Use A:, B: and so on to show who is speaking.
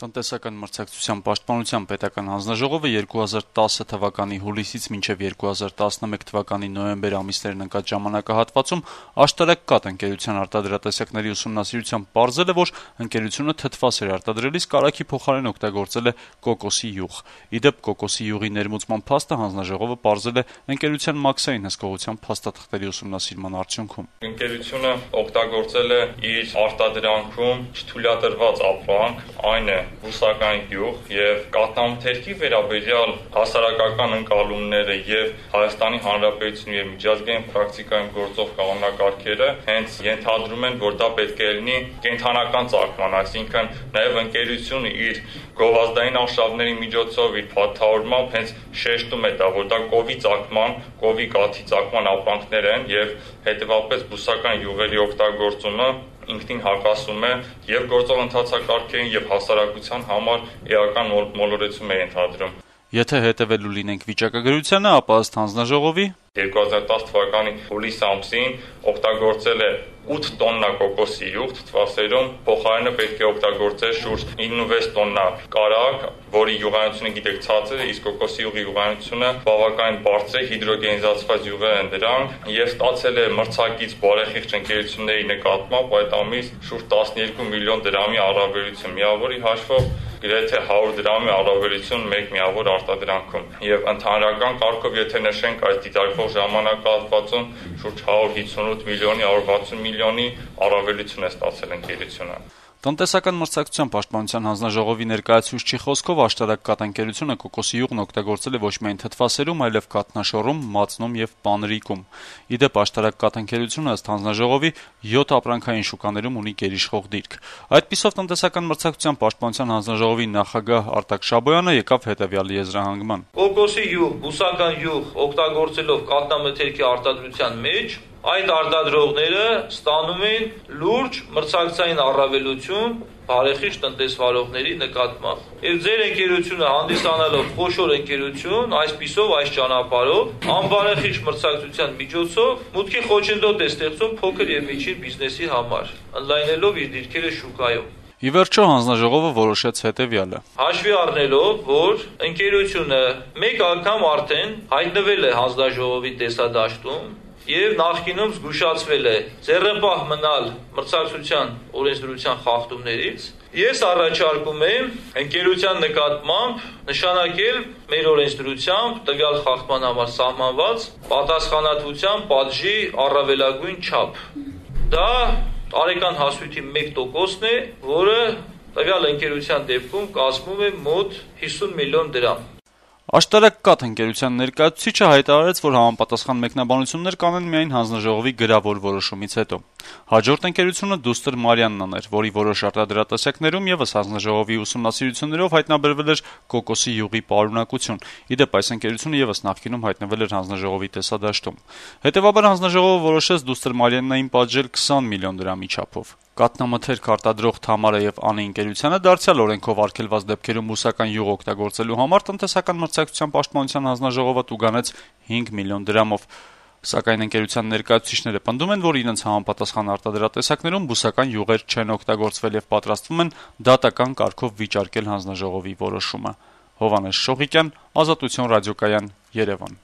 A: Տնտեսական մրցակցության պաշտպանության պետական հանձնաժողովը 2010 թվականի հուլիսից մինչև 2011 թվականի նոյեմբեր ամիսներն ընկած ժամանակահատվածում աշտարակ կաթ ընկերության արտադրատեսակների ուսումնասիրությամբ պարզել է, որ ընկերությունը թթվաս էր արտադրելիս կարագի փոխարեն օգտագործել է կոկոսի յուղ։ Ի դեպ, կոկոսի յուղի ներմուծման փաստը հանձնաժողովը պարզել է ընկերության մաքսային հսկողության փաստաթղթերի ուսումնասիրման արդյունքում։
B: Ընկերությունը օգտագործել է իր արտադրանքում չթույլատրված ապրանք, այն է բուսական յուղ եւ կաթնամթերքի վերաբերյալ հասարակական ընկալումները եւ Հայաստանի Հանրապետությունի եւ միջազգային պրակտիկայում գործող կանոնակարգերը հենց ենթադրում են, որ դա պետք է լինի կենդանական ծագման, այսինքն նաեւ ընկերությունը իր գովազդային արշավների միջոցով իր փաթաթավորմամբ հենց շեշտում է դա, որ դա կովի ծագման, կովի կաթի ծագման ապրանքներ են եւ հետեւաբար բուսական յուղերի օգտագործումը ինքնին հակասում է եւ գործող ընթացակարգերին եւ հասարակության համար էական մոլորեցում է ենթադրում։
A: Եթե հետևելու լինենք վիճակագրությանը, ապա ըստ հանձնաժողովի
B: 2010 թվականի հուլիս ամսին օգտագործել է 8 տոննա կոկոսի յուղ թթվասերում, փոխարենը պետք է օգտագործել շուրջ 96 տոննա կարագ, որի յուղայնությունը գիտեք ցածր է, իսկ կոկոսի յուղի յուղայնությունը բավականին բարձր է, հիդրոգենիզացված յուղեր են դրանք, եւ ստացել է մրցակից բարեխիղճ ընկերությունների նկատմամբ այդ ամիս շուրջ 12 միլիոն դրամի առավելություն, միավորի հաշվով գրեթե 100 դրամի առավելություն մեկ միավոր արտադրանքում եւ ընդհանրական կարգով եթե նշենք այս դիտարկվող ժամանակահատվածում շուրջ 158 միլիոնի 160 միլիոնի առավելություն է ստացել ընկերությունը։
A: Տնտեսական մրցակցության պաշտպանության հանձնաժողովի ներկայացուցչի խոսքով աշտարակ կաթ ընկերությունը կոկոսի յուղն օգտագործել է ոչ միայն թթվասերում, այլև կաթնաշոռում, մածնում եւ պանրիկում։ Ի դեպ, աշտարակ կաթ ընկերությունը ըստ հանձնաժողովի 7 ապրանքային շուկաներում ունի գերիշխող դիրք։ Այդպիսով տնտեսական մրցակցության պաշտպանության հանձնաժողովի նախագահ Արտակ Շաբոյանը եկավ հետեւյալ եզրահանգման.
C: Կոկոսի յուղ, բուսական յուղ օգտագործելով կաթնամթերքի արտադրության մեջ այդ արտադրողները ստանում են լուրջ մրցակցային առավելություն բարեխիղճ տնտեսվարողների նկատմամբ։ Եվ ձեր ընկերությունը հանդիսանալով խոշոր ընկերություն, այսպիսով այս ճանապարհով անբարեխիղճ մրցակցության միջոցով մուտքի խոչընդոտ է ստեղծում փոքր եւ միջին բիզնեսի համար, ընդլայնելով իր դիրքերը շուկայում։
A: Ի վերջո հանձնաժողովը որոշեց հետեւյալը.
C: Հաշվի առնելով, որ ընկերությունը մեկ անգամ արդեն հայտնվել է հանձնաժողովի տեսադաշտում եւ նախկինում զգուշացվել է ձեռնպահ մնալ մրցակցության օրենսդրության խախտումներից, ես առաջարկում եմ ընկերության նկատմամբ նշանակել մեր օրենսդրությամբ տվյալ խախտման համար սահմանված պատասխանատվության պատժի առավելագույն չափ։ Դա տարեկան հասույթի 1%-ն է, որը տվյալ ընկերության դեպքում կազմում է մոտ 50 միլիոն դրամ։
A: Աշտարակ կաթ ընկերության ներկայացուցիչը հայտարարեց, որ համապատասխան մեկնաբանություններ կանեն միայն հանձնաժողովի գրավոր որոշումից հետո։ Հաջորդ ընկերությունը Դուստր Մարյաննն էր, որի որոշ արտադրատեսակներում եւս հանձնաժողովի ուսումնասիրություններով հայտնաբերվել էր կոկոսի յուղի պարունակություն։ Ի դեպ, այս ընկերությունը եւս նախկինում հայտնվել էր հանձնաժողովի տեսադաշտում։ Հետեւաբար հանձնաժողովը որոշեց Դուստր Մարյաննային պատժել 20 միլիոն դրամի չափով։ Կաթնամթերք արտադրող Թամարը եւ Անի ընկերությանը դարձյալ օրենքով արգելված դեպքերում բուսական յուղ օգտագործելու համար տնտեսական մրցակցության պաշտպանության հանձնաժողովը տուգանեց 5 միլիոն դրամով։ Սակայն ընկերության ներկայացուցիչները պնդում են, որ իրենց համապատասխան արտադրատեսակներում բուսական յուղեր չեն օգտագործվել եւ պատրաստվում են դատական կարգով վիճարկել հանձնաժողովի որոշումը։ Հովհաննես Շողիկյան, Ազատություն ռադիոկայան, Երևան։